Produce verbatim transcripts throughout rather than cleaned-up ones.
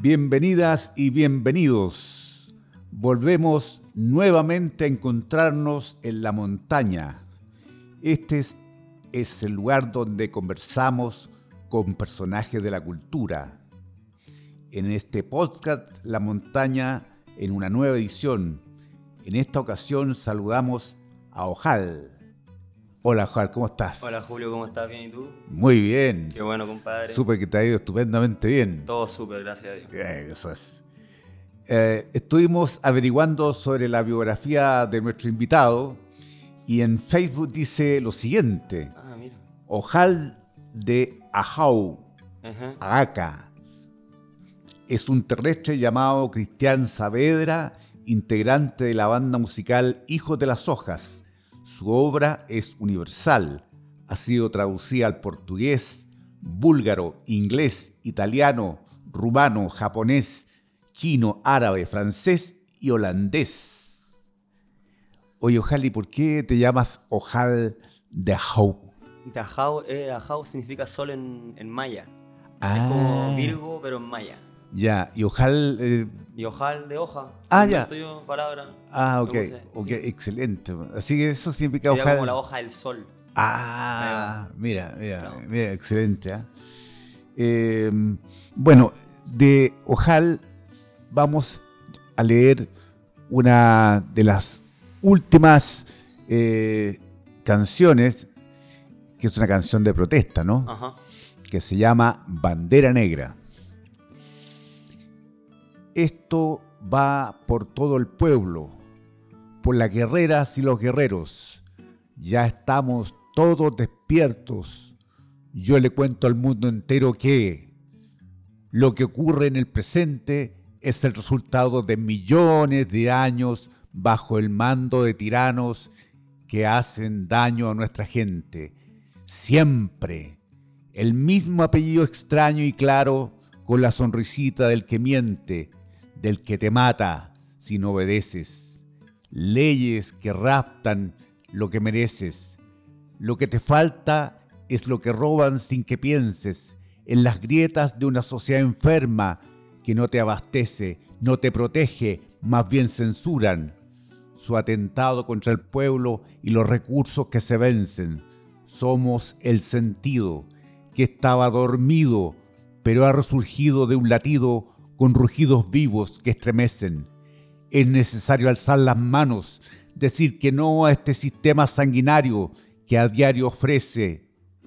Bienvenidas y bienvenidos. Volvemos nuevamente a encontrarnos en la montaña. Este es, es el lugar donde conversamos con personajes de la cultura. En este podcast, La Montaña, en una nueva edición. En esta ocasión saludamos a Ojal. Hola, Ojal, ¿cómo estás? Hola, Julio, ¿cómo estás? ¿Bien y tú? Muy bien. Qué bueno, compadre. Supe que te ha ido estupendamente bien. Todo súper, gracias a Dios. Eh, eso es. Eh, estuvimos averiguando sobre la biografía de nuestro invitado y en Facebook dice lo siguiente. Ah, mira. Ojal de Ajau, Ajá. Aca. Es un terrestre llamado Cristian Saavedra, integrante de la banda musical Hijos de las Hojas. Su obra es universal. Ha sido traducida al portugués, búlgaro, inglés, italiano, rumano, japonés, chino, árabe, francés y holandés. Oye, Ojal, ¿y por qué te llamas Ojal de Ajau? Ajau, eh, Ajau significa sol en, en maya. Ah. Es como Virgo, pero en maya. Ya, y Ojal... Eh... Y ojal de hoja. Ah, ya. Yo, palabra. Ah, ok, ok, excelente. Así que eso significa Sería ojal... como la hoja del sol. Ah, mira, mira, No. mira, excelente. ¿eh? Eh, bueno, de Ojal vamos a leer una de las últimas eh, canciones, que es una canción de protesta, ¿no? Ajá. Que se llama Bandera Negra. Esto va por todo el pueblo, por las guerreras y los guerreros. Ya estamos todos despiertos. Yo le cuento al mundo entero que lo que ocurre en el presente es el resultado de millones de años bajo el mando de tiranos que hacen daño a nuestra gente. Siempre el mismo apellido extraño y claro, con la sonrisita del que miente, del que te mata si no obedeces. Leyes que raptan lo que mereces. Lo que te falta es lo que roban sin que pienses, en las grietas de una sociedad enferma que no te abastece, no te protege, más bien censuran. Su atentado contra el pueblo y los recursos que se vencen. Somos el sentido que estaba dormido, pero ha resurgido de un latido con rugidos vivos que estremecen. Es necesario alzar las manos, decir que no a este sistema sanguinario que a diario ofrece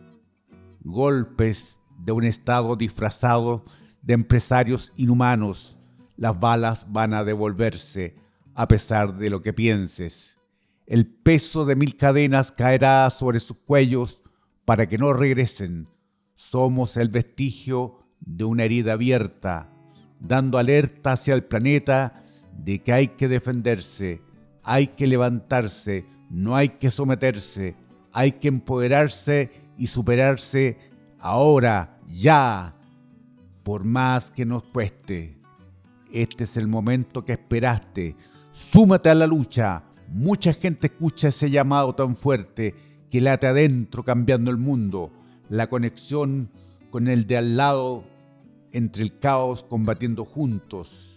golpes de un Estado disfrazado de empresarios inhumanos. Las balas van a devolverse a pesar de lo que pienses. El peso de mil cadenas caerá sobre sus cuellos para que no regresen. Somos el vestigio de una herida abierta, dando alerta hacia el planeta de que hay que defenderse, hay que levantarse, no hay que someterse, hay que empoderarse y superarse ahora, ya, por más que nos cueste. Este es el momento que esperaste. Súmate a la lucha. Mucha gente escucha ese llamado tan fuerte que late adentro cambiando el mundo. La conexión con el de al lado, entre el caos combatiendo juntos.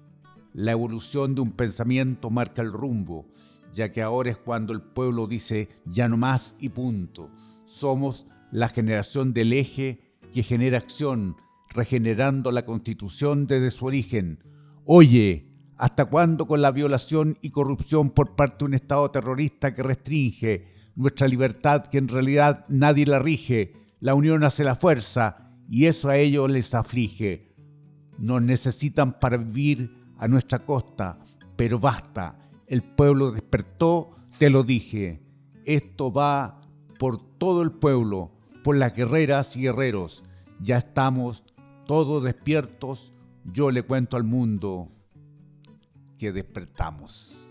La evolución de un pensamiento marca el rumbo, ya que ahora es cuando el pueblo dice ya no más y punto. Somos la generación del eje que genera acción, regenerando la Constitución desde su origen. Oye, ¿hasta cuándo con la violación y corrupción por parte de un Estado terrorista que restringe nuestra libertad, que en realidad nadie la rige? La unión hace la fuerza y eso a ellos les aflige. Nos necesitan para vivir a nuestra costa, pero basta. El pueblo despertó, te lo dije. Esto va por todo el pueblo, por las guerreras y guerreros. Ya estamos todos despiertos. Yo le cuento al mundo que despertamos.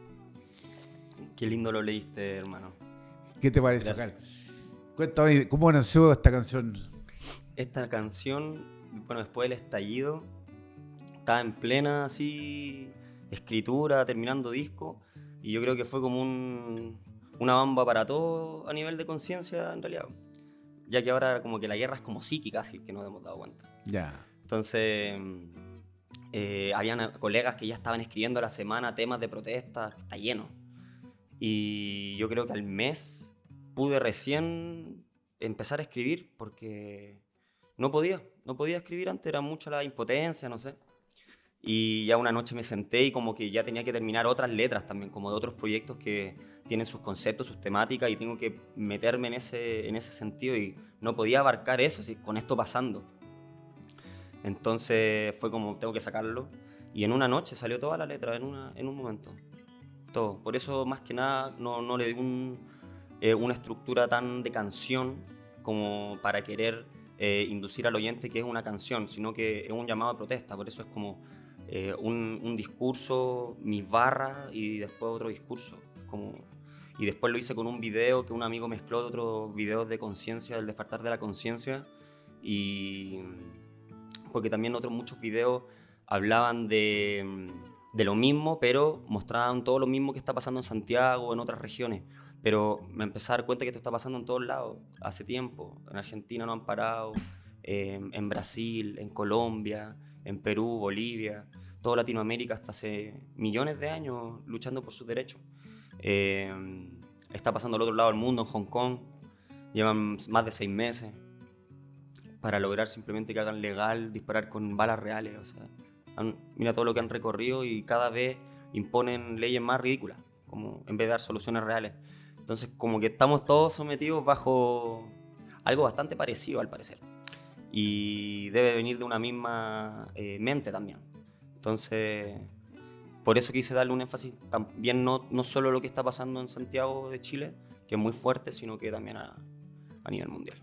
Qué lindo lo leíste, hermano. ¿Qué te parece, Ojal? Cuéntame, ¿cómo nació esta canción? Esta canción, bueno, después del estallido, estaba en plena así escritura, terminando disco, y yo creo que fue como un, una bamba para todo a nivel de conciencia en realidad, ya que ahora como que la guerra es como psíquica, así que nos hemos dado cuenta. Ya. Entonces eh, habían colegas que ya estaban escribiendo a la semana temas de protesta, está lleno. Y yo creo que al mes pude recién empezar a escribir porque no podía, no podía escribir antes, era mucha la impotencia, no sé. Y ya una noche me senté y como que ya tenía que terminar otras letras también, como de otros proyectos que tienen sus conceptos, sus temáticas, y tengo que meterme en ese, en ese sentido y no podía abarcar eso ¿sí? con esto pasando. Entonces fue como, tengo que sacarlo. Y en una noche salió toda la letra, en, una, en un momento. Todo. Por eso, más que nada, no, no le di un, eh, una estructura tan de canción como para querer eh, inducir al oyente que es una canción, sino que es un llamado a protesta. Por eso es como eh, un, un discurso, mis barras y después otro discurso. Como, y después lo hice con un video que un amigo mezcló de otros videos de conciencia, del despertar de la conciencia. Y porque también otros muchos videos hablaban de, de lo mismo, pero mostraban todo lo mismo que está pasando en Santiago, en otras regiones. Pero me empecé a dar cuenta que esto está pasando en todos lados, hace tiempo. En Argentina no han parado, eh, en Brasil, en Colombia, en Perú, Bolivia, toda Latinoamérica hasta hace millones de años luchando por sus derechos. Eh, está pasando al otro lado del mundo, en Hong Kong, llevan más de seis meses para lograr simplemente que hagan legal disparar con balas reales. O sea, han, mira todo lo que han recorrido y cada vez imponen leyes más ridículas, como en vez de dar soluciones reales. Entonces, como que estamos todos sometidos bajo algo bastante parecido, al parecer. Y debe venir de una misma eh, mente también. Entonces, por eso quise darle un énfasis también no, no solo a lo que está pasando en Santiago de Chile, que es muy fuerte, sino que también a, a nivel mundial.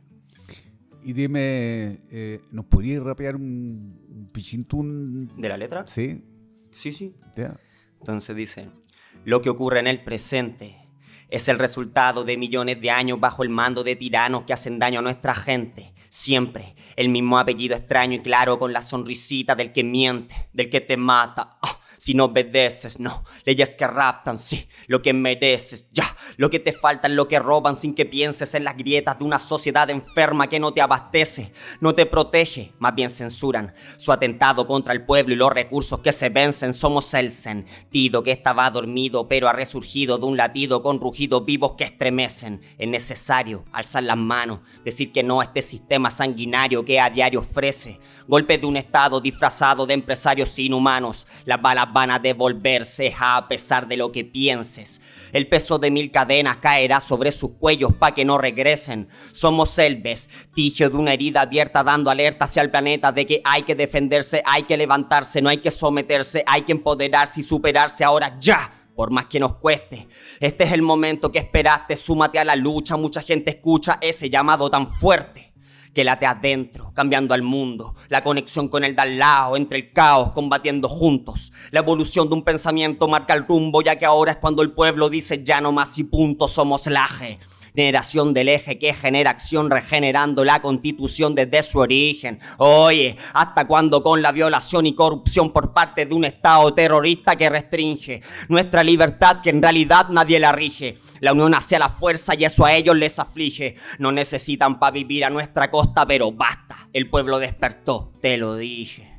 Y dime, eh, ¿nos podrías rapear un, un pichintún? ¿De la letra? Sí. Sí, sí. Yeah. Entonces dice: lo que ocurre en el presente es el resultado de millones de años bajo el mando de tiranos que hacen daño a nuestra gente. Siempre el mismo apellido extraño y claro, con la sonrisita del que miente, del que te mata. Oh, si no obedeces, no. Leyes que raptan, sí, lo que mereces, ya. Lo que te falta es lo que roban sin que pienses en las grietas de una sociedad enferma que no te abastece, no te protege, más bien censuran. Su atentado contra el pueblo y los recursos que se vencen. Somos el sentido que estaba dormido pero ha resurgido de un latido con rugidos vivos que estremecen. Es necesario alzar las manos, decir que no a este sistema sanguinario que a diario ofrece golpes de un estado disfrazado de empresarios inhumanos. Las balas van a devolverse a pesar de lo que pienses. El peso de mil cadenas caerá sobre sus cuellos pa' que no regresen. Somos el vestigio de una herida abierta dando alerta hacia el planeta de que hay que defenderse, hay que levantarse, no hay que someterse, hay que empoderarse y superarse ahora ya. Por más que nos cueste, este es el momento que esperaste, súmate a la lucha. Mucha gente escucha ese llamado tan fuerte que late adentro, cambiando al mundo, la conexión con el de al lado, entre el caos, combatiendo juntos. La evolución de un pensamiento marca el rumbo, ya que ahora es cuando el pueblo dice ya no más y punto. Somos la generación del eje que genera acción, regenerando la constitución desde su origen. Oye, ¿hasta cuándo con la violación y corrupción por parte de un estado terrorista que restringe nuestra libertad, que en realidad nadie la rige? La unión hacia la fuerza y eso a ellos les aflige. No necesitan para vivir a nuestra costa, pero basta, el pueblo despertó, te lo dije.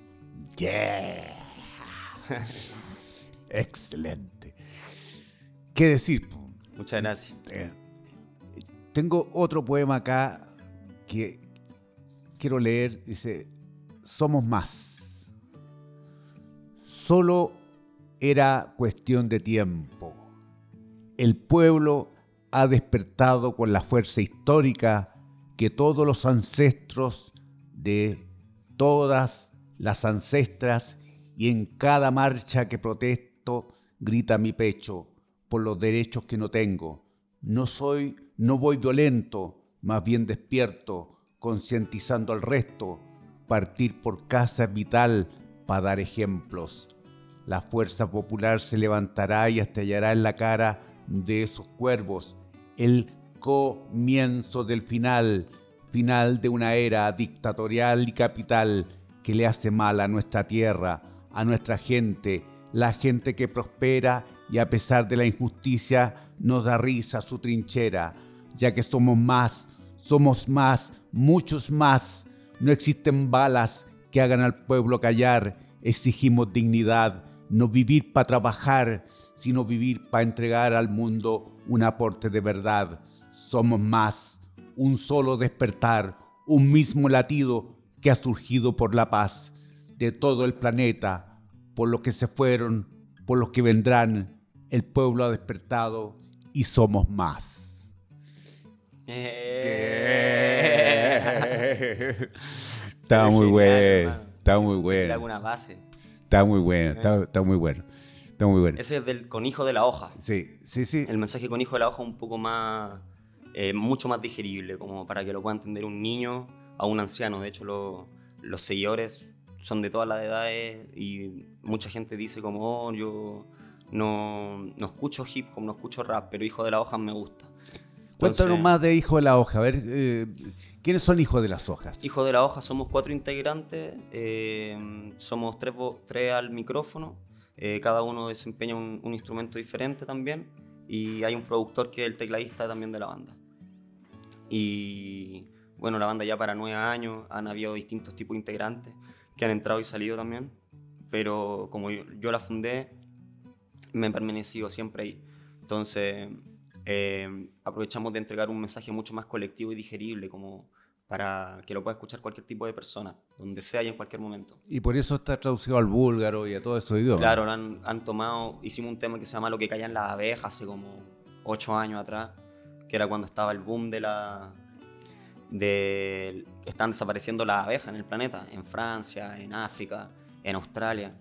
Yeah. Excelente. ¿Qué decir? Muchas gracias. Eh, Tengo otro poema acá que quiero leer. Dice: somos más. Solo era cuestión de tiempo. El pueblo ha despertado con la fuerza histórica que todos los ancestros de todas las ancestras, y en cada marcha que protesto grita mi pecho por los derechos que no tengo. No soy, no voy violento, más bien despierto, concientizando al resto. Partir por casa es vital para dar ejemplos. La fuerza popular se levantará y estallará en la cara de esos cuervos. El comienzo del final, final de una era dictatorial y capital que le hace mal a nuestra tierra, a nuestra gente, la gente que prospera y a pesar de la injusticia nos da risa su trinchera, ya que somos más, somos más, muchos más. No existen balas que hagan al pueblo callar exigimos dignidad, no vivir para trabajar, sino vivir para entregar al mundo un aporte de verdad. Somos más, un solo despertar, un mismo latido que ha surgido por la paz de todo el planeta, por los que se fueron, por los que vendrán. El pueblo ha despertado y somos más. Eh. Está muy Genial, bueno, hermano. está Sí, muy sí, bueno. alguna base. Está muy bueno, está, está muy bueno. Está muy bueno. Ese es del con hijo de la hoja. Sí, sí, sí. El mensaje con hijo de la hoja es un poco más, eh, mucho más digerible, como para que lo pueda entender un niño a un anciano. De hecho, lo, los seguidores son de todas las edades y mucha gente dice como, oh, yo no, no escucho hip hop, no escucho rap, pero hijo de la hoja me gusta. Entonces, Cuéntanos más de Hijo de la Hoja. A ver, eh, ¿quiénes son Hijos de las Hojas? Hijo de la hoja somos cuatro integrantes, eh, somos tres, vo- tres al micrófono, eh, cada uno desempeña un, un instrumento diferente también y hay un productor que es el tecladista también de la banda. Y bueno, la banda ya para nueve años, han habido distintos tipos de integrantes que han entrado y salido también, pero como yo, yo la fundé, me he permanecido siempre ahí. Entonces, eh, aprovechamos de entregar un mensaje mucho más colectivo y digerible, como para que lo pueda escuchar cualquier tipo de persona, donde sea y en cualquier momento. Y por eso está traducido al búlgaro y a todos esos idiomas. Claro, han, han tomado, hicimos un tema que se llama Lo que callan las abejas hace como ocho años atrás, que era cuando estaba el boom de la... de que están desapareciendo las abejas en el planeta, en Francia, en África, en Australia.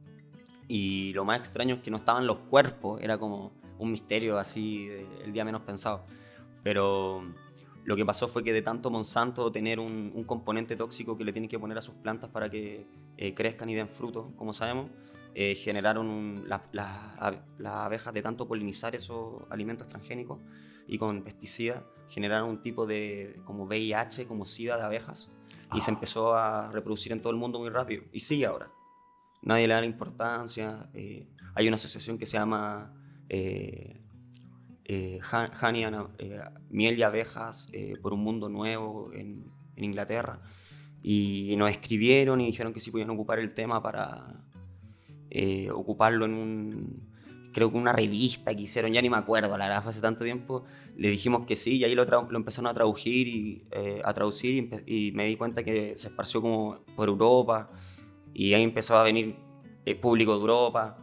Y lo más extraño es que no estaban los cuerpos, era como un misterio así, de- el día menos pensado. Pero lo que pasó fue que de tanto Monsanto tener un, un componente tóxico que le tienen que poner a sus plantas para que eh, crezcan y den frutos, como sabemos, eh, generaron un- la- la- a- las abejas de tanto polinizar esos alimentos transgénicos y con pesticidas generaron un tipo de como V I H, como SIDA de abejas, y se empezó a reproducir en todo el mundo muy rápido, y sigue ahora. Nadie le da la importancia. eh, hay una asociación que se llama eh, eh, Han- Honey and, eh, Miel y Abejas eh, por un Mundo Nuevo en, en Inglaterra, y nos escribieron y dijeron que sí podían ocupar el tema para eh, ocuparlo en un, creo que una revista que hicieron, ya ni me acuerdo, la verdad fue hace tanto tiempo. Le dijimos que sí y ahí lo, tra- lo empezaron a traducir y, eh, a traducir y, empe- y me di cuenta que se esparció como por Europa y ahí empezó a venir el público de Europa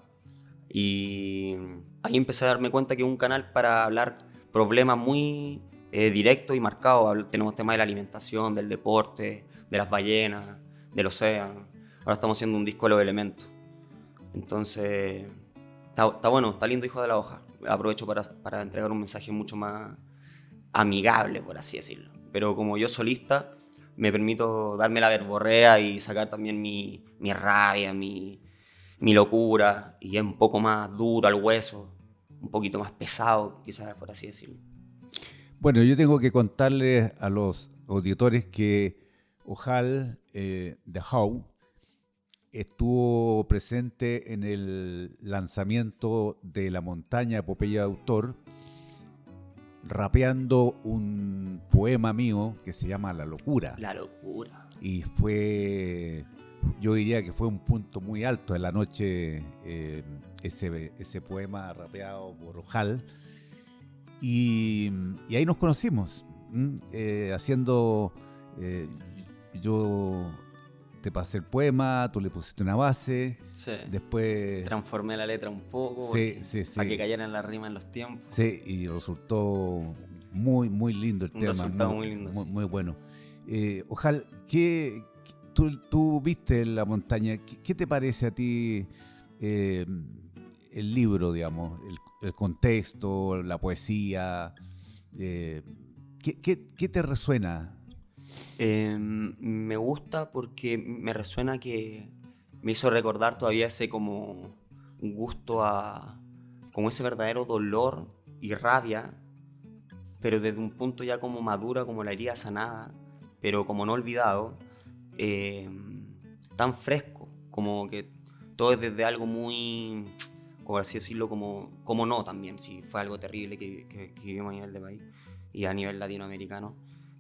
y ahí empecé a darme cuenta que es un canal para hablar problemas muy eh, directos y marcados. Habl- Tenemos temas de la alimentación, del deporte, de las ballenas, del océano. Ahora estamos haciendo un disco de los elementos. Entonces, está, está bueno, está lindo Hijo de la Hoja. Aprovecho para, para entregar un mensaje mucho más amigable, por así decirlo. Pero como yo solista, me permito darme la verborrea y sacar también mi, mi rabia, mi, mi locura, y es un poco más duro al hueso, un poquito más pesado, quizás, por así decirlo. Bueno, yo tengo que contarles a los auditores que Ojal eh, de How estuvo presente en el lanzamiento de La Montaña, epopeya de autor, rapeando un poema mío que se llama La Locura. La locura. Y fue, yo diría que fue un punto muy alto de la noche, eh, ese, ese poema rapeado por Ojal. Y, y ahí nos conocimos, ¿m? eh, haciendo, eh, yo te pasé el poema, tú le pusiste una base, Sí. después... Transformé la letra un poco Sí, porque- sí, sí. para que cayeran las rimas en los tiempos. Sí, y resultó muy, muy lindo el Un tema. resultado muy lindo, Muy, sí. muy bueno. Eh, Ojal, ¿qué, qué- tú, tú viste La Montaña, ¿qué, qué te parece a ti eh, el libro, digamos, el, el contexto, la poesía? Eh, ¿qué, qué, qué te resuena? Eh, me gusta porque me resuena que me hizo recordar todavía ese como gusto a... como ese verdadero dolor y rabia, pero desde un punto ya como madura, como la herida sanada, pero como no olvidado, eh, tan fresco, como que todo es desde algo muy, como así decirlo, como, como no también, si fue algo terrible que, que, que vivimos a nivel de país y a nivel latinoamericano.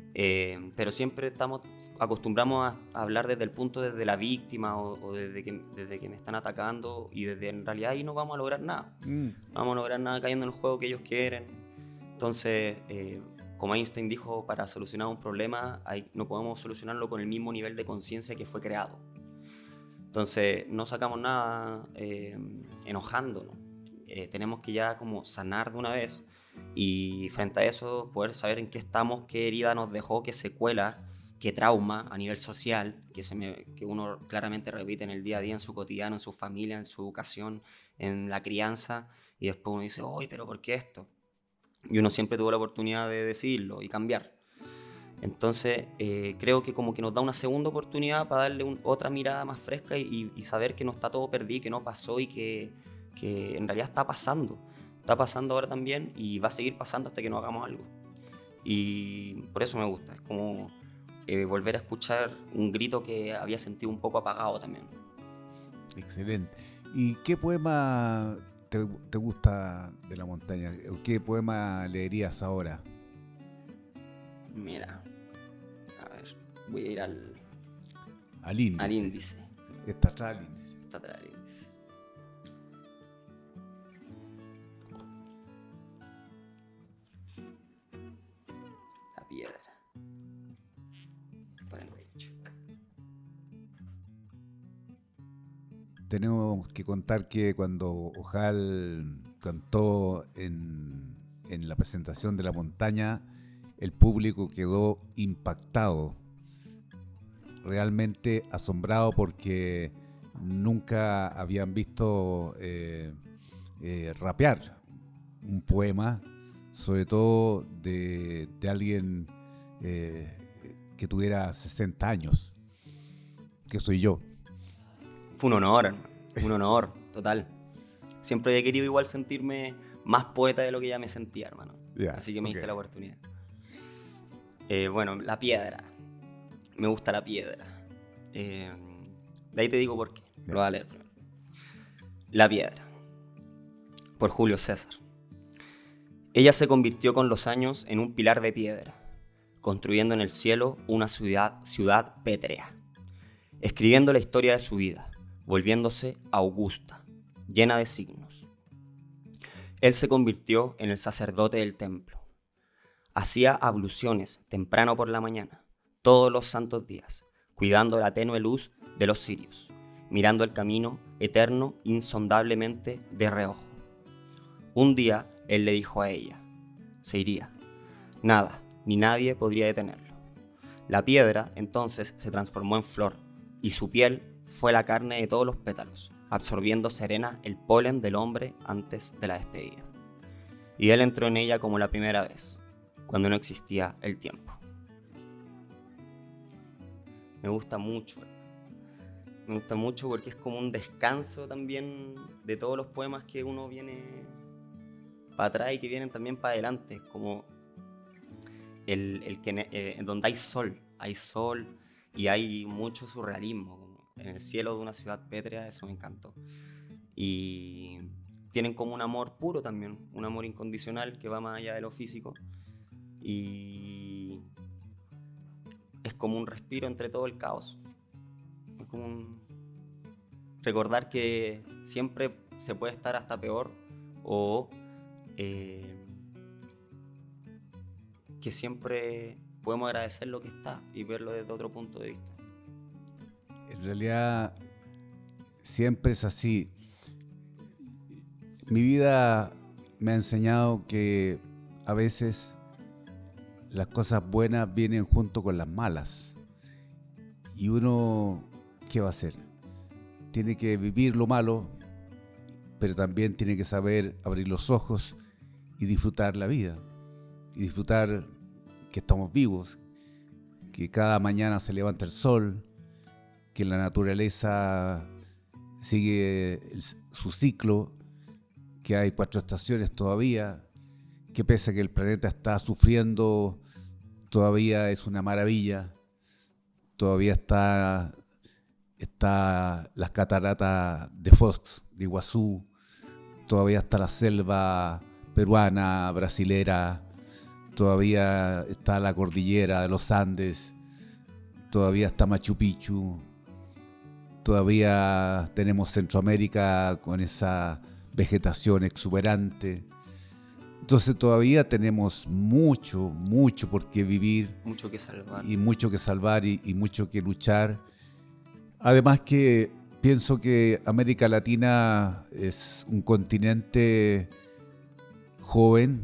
Eh, pero siempre estamos acostumbramos a, a hablar desde el punto desde la víctima o, o desde, que, desde que me están atacando, y desde en realidad ahí no vamos a lograr nada. Mm. No vamos a lograr nada cayendo en el juego que ellos quieren. Entonces, eh, como Einstein dijo, para solucionar un problema hay, no podemos solucionarlo con el mismo nivel de conciencia que fue creado. Entonces, no sacamos nada eh, enojándonos. Eh, tenemos que ya como sanar de una vez, y frente a eso poder saber en qué estamos, qué herida nos dejó, qué secuela, qué trauma a nivel social que, se me, que uno claramente repite en el día a día, en su cotidiano, en su familia, en su educación, en la crianza, y después uno dice, uy, pero ¿por qué esto? Y uno siempre tuvo la oportunidad de decirlo y cambiar. Entonces eh, creo que como que nos da una segunda oportunidad para darle un, otra mirada más fresca y, y saber que no está todo perdido, que no pasó y que, que en realidad está pasando. Está pasando ahora también y va a seguir pasando hasta que no hagamos algo. Y por eso me gusta, es como eh, volver a escuchar un grito que había sentido un poco apagado también. Excelente. ¿Y qué poema te, te gusta de la montaña? ¿Qué poema leerías ahora? Mira, a ver, voy a ir al, Al índice. al índice. Está atrás del índice. Está atrás del índice. La piedra. cuarenta y ocho. Tenemos que contar que cuando Ojal cantó en, en la presentación de La Montaña, el público quedó impactado, realmente asombrado, porque nunca habían visto eh, eh, rapear un poema, sobre todo de, de alguien eh, que tuviera sesenta años, que soy yo. Fue un honor, hermano. Un honor, total. Siempre he querido igual sentirme más poeta de lo que ya me sentía, hermano. Yeah, Así que me okay. diste la oportunidad. Eh, bueno, la piedra. Me gusta la piedra. Eh, de ahí te digo por qué. Yeah. Lo voy a leer primero. La piedra. Por Julio César. Ella se convirtió con los años en un pilar de piedra, construyendo en el cielo una ciudad, ciudad pétrea, escribiendo la historia de su vida, volviéndose augusta, llena de signos. Él se convirtió en el sacerdote del templo. Hacía abluciones temprano por la mañana, todos los santos días, cuidando la tenue luz de los cirios, mirando el camino eterno insondablemente de reojo. Un día él le dijo a ella, se iría. Nada, ni nadie podría detenerlo. La piedra entonces se transformó en flor, y su piel fue la carne de todos los pétalos, absorbiendo serena el polen del hombre antes de la despedida. Y él entró en ella como la primera vez, cuando no existía el tiempo. Me gusta mucho, me gusta mucho porque es como un descanso también de todos los poemas que uno viene para atrás y que vienen también para adelante, como el, el que eh, en donde hay sol, hay sol y hay mucho surrealismo, como en el cielo de una ciudad pétrea. Eso me encantó. Y tienen como un amor puro también, un amor incondicional que va más allá de lo físico, y es como un respiro entre todo el caos. Es como un recordar que siempre se puede estar hasta peor, o eh, que siempre podemos agradecer lo que está y verlo desde otro punto de vista. En realidad siempre es así. Mi vida me ha enseñado que a veces las cosas buenas vienen junto con las malas. Y uno, ¿qué va a hacer? Tiene que vivir lo malo, pero también tiene que saber abrir los ojos y disfrutar la vida. Y disfrutar que estamos vivos, que cada mañana se levanta el sol, que la naturaleza sigue el, su ciclo, que hay cuatro estaciones todavía, que pese a que el planeta está sufriendo, todavía es una maravilla, todavía está, está las cataratas de Foz, de Iguazú, todavía está la selva peruana, brasilera, todavía está la cordillera de los Andes, todavía está Machu Picchu, todavía tenemos Centroamérica con esa vegetación exuberante. Entonces todavía tenemos mucho, mucho por qué vivir. Mucho que salvar. Y mucho que salvar y, y mucho que luchar. Además que pienso que América Latina es un continente joven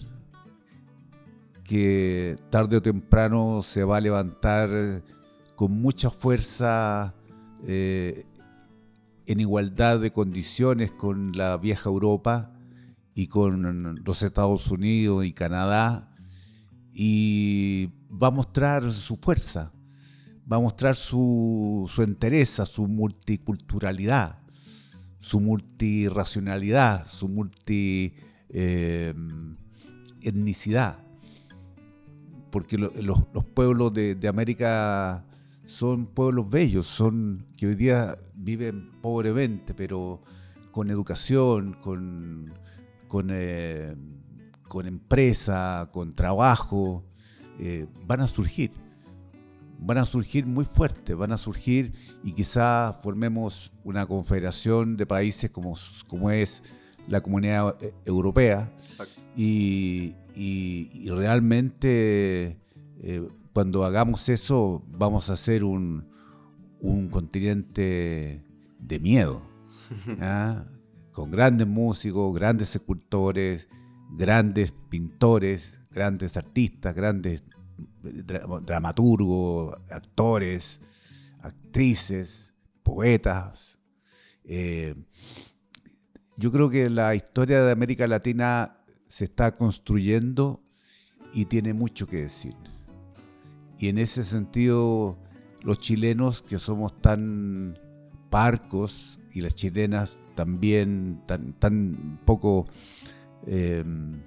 que tarde o temprano se va a levantar con mucha fuerza, eh, en igualdad de condiciones con la vieja Europa y con los Estados Unidos y Canadá, y va a mostrar su fuerza, va a mostrar su, su entereza, su multiculturalidad, su multirracionalidad, su multi eh, etnicidad, porque lo, los, los pueblos de, de América son pueblos bellos, son que hoy día viven pobremente, pero con educación, con, con, eh, con empresa, con trabajo, eh, van a surgir. Van a surgir muy fuertes, van a surgir y quizá formemos una confederación de países como, como es la Comunidad Europea. Exacto. Y, y, y realmente eh, cuando hagamos eso vamos a ser un, un continente de miedo, ¿ah? Con grandes músicos, grandes escultores, grandes pintores, grandes artistas, grandes dra- dramaturgos, actores, actrices, poetas. Eh, yo creo que la historia de América Latina se está construyendo y tiene mucho que decir. Y en ese sentido, los chilenos que somos tan parcos y las chilenas también tan, tan poco eh,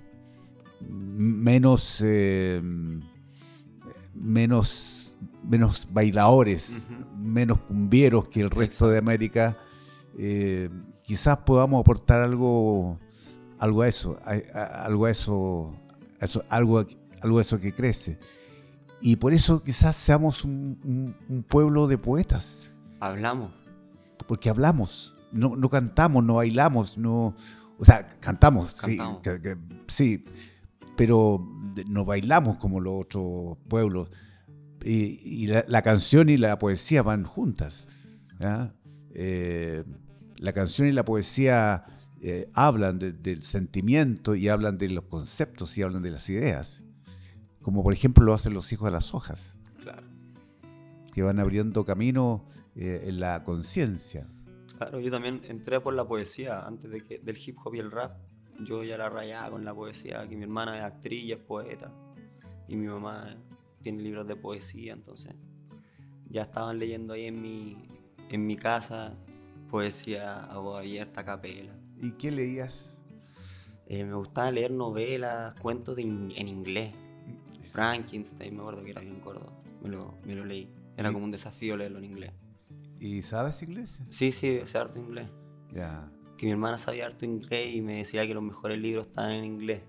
menos eh, menos menos bailadores, uh-huh. menos cumbieros que el resto de América, eh, quizás podamos aportar algo algo a eso, a, a, algo a eso, a eso algo, algo a eso que crece. Y por eso quizás seamos un, un, un pueblo de poetas. Hablamos. Porque hablamos, no, no cantamos, no bailamos, no, o sea, cantamos, cantamos. Sí, que, que, sí, pero no bailamos como los otros pueblos. Y, y la, la canción y la poesía van juntas, ¿ya? Eh, la canción y la poesía eh, hablan de, del sentimiento y hablan de los conceptos y hablan de las ideas. Como por ejemplo lo hacen los hijos de las hojas. Claro. Que van abriendo camino eh, en la conciencia. Claro, yo también entré por la poesía antes de que, del hip hop y el rap. Yo ya la rayaba con la poesía, que mi hermana es actriz y es poeta. Y mi mamá tiene libros de poesía, entonces ya estaban leyendo ahí en mi, en mi casa poesía a voz abierta, a capela. ¿Y qué leías? Eh, me gustaba leer novelas, cuentos de in, en inglés. Frankenstein, me acuerdo que era bien gordo. Me lo, me lo leí. Era como un desafío leerlo en inglés. ¿Y sabes inglés? Sí, sí, sé harto inglés. Ya. Que mi hermana sabía harto inglés y me decía que los mejores libros estaban en inglés.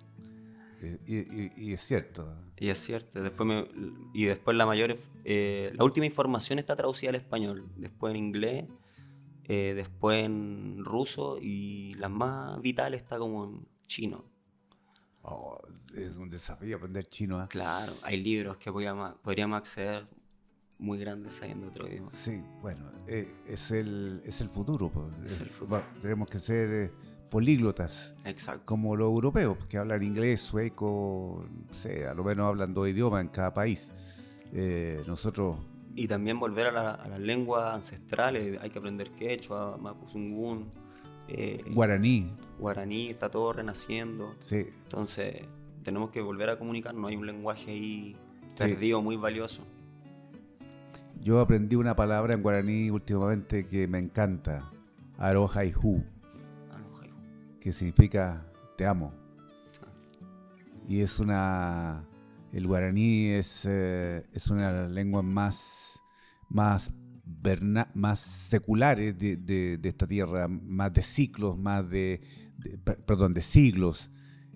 Y, y, y es cierto. Y es cierto. Después me, y después la mayor... Eh, la última información está traducida al español. Después en inglés, eh, después en ruso y las más vitales está como en chino. Oh, es un desafío aprender chino, ¿eh? Claro, hay libros que podríamos, podríamos acceder muy grandes sabiendo otro idioma. Sí, bueno, eh, es, el, es el futuro. Pues. Es es, el futuro. Va, tenemos que ser eh, políglotas. Exacto. Como los europeos, que hablan inglés, sueco, no sé, a lo menos hablan dos idiomas en cada país. Eh, nosotros... Y también volver a, la, a las lenguas ancestrales. Hay que aprender quechua, mapuzungún, eh, guaraní. Guaraní, está todo renaciendo. Sí. Entonces, tenemos que volver a comunicarnos. Hay un lenguaje ahí perdido, sí, muy valioso. Yo aprendí una palabra en guaraní últimamente que me encanta, arohaihu, que significa te amo. Y es una, el guaraní es, eh, es una de las lenguas más, más, verna, más seculares de, de, de esta tierra, más de ciclos, más de, de perdón, de siglos.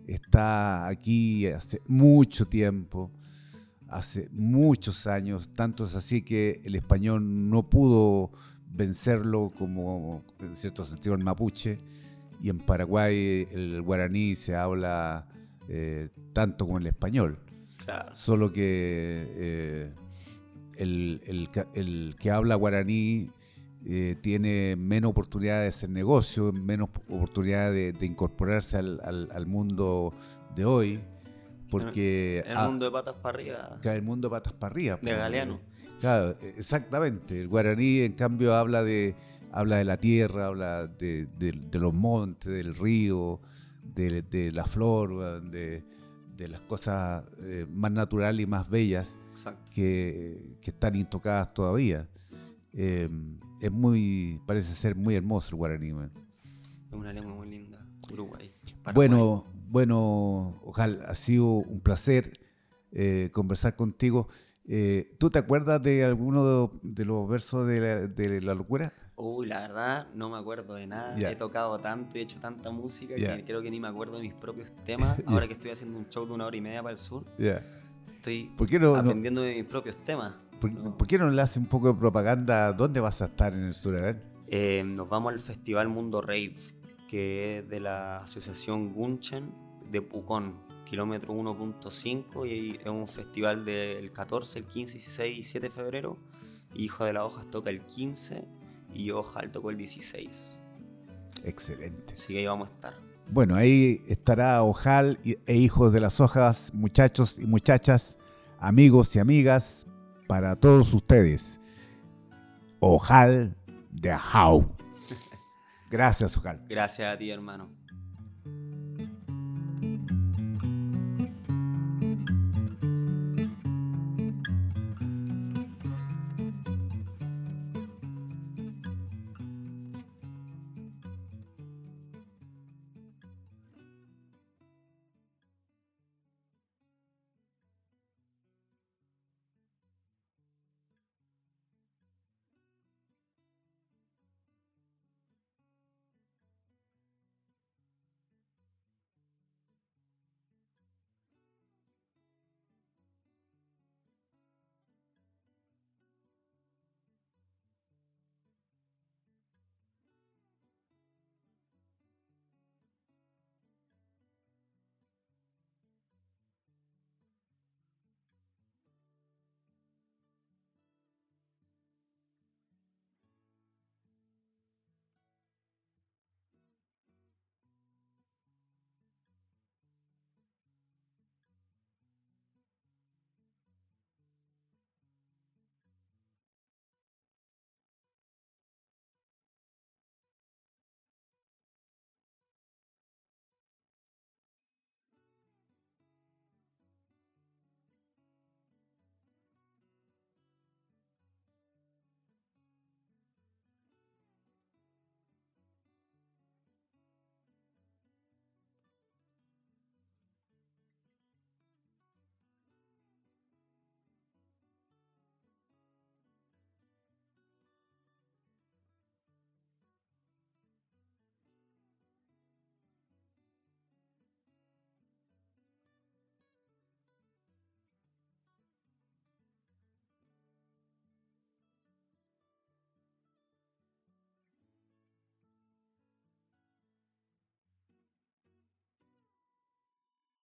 está aquí hace mucho tiempo, hace muchos años, tanto es así que el español no pudo vencerlo como en cierto sentido el mapuche, y en Paraguay el guaraní se habla eh, tanto como el español. Claro. Solo que eh, el, el, el que habla guaraní eh, tiene menos oportunidad de hacer negocio, menos oportunidad de, de incorporarse al, al, al mundo de hoy, porque... El ah, mundo de patas para arriba. El mundo de patas para arriba. De Galeano. Claro, exactamente. El guaraní, en cambio, habla de, habla de la tierra, habla de, de, de los montes, del río, de, de la flor, de... de las cosas eh, más naturales y más bellas que, que están intocadas todavía. Eh, es muy, parece ser muy hermoso el guaraní. Man. Es una lengua muy linda, Uruguay. Paraguay. Bueno, bueno, ojalá, ha sido un placer eh, conversar contigo. Eh, ¿Tú te acuerdas de alguno de, de los versos de la, de la locura? Uy, la verdad, no me acuerdo de nada. Yeah. He tocado tanto y he hecho tanta música yeah. que creo que ni me acuerdo de mis propios temas. yeah. Ahora que estoy haciendo un show de una hora y media para el sur, yeah. estoy ¿Por qué no, aprendiendo no, de mis propios temas. ¿Por, no. ¿por qué no le haces un poco de propaganda? ¿Dónde vas a estar en el sur? A ver. Eh, nos vamos al Festival Mundo Rave, que es de la asociación Gunchen de Pucón, kilómetro uno punto cinco, y es un festival del catorce, el quince, dieciséis y diecisiete de febrero. Hijo de las Hojas toca el quince y Ojal tocó el dieciséis. Excelente. Así que ahí vamos a estar. Bueno, ahí estará Ojal e Hijos de las Hojas, muchachos y muchachas, amigos y amigas, para todos ustedes. Ojal de Ajau. Gracias, Ojal. Gracias a ti, hermano.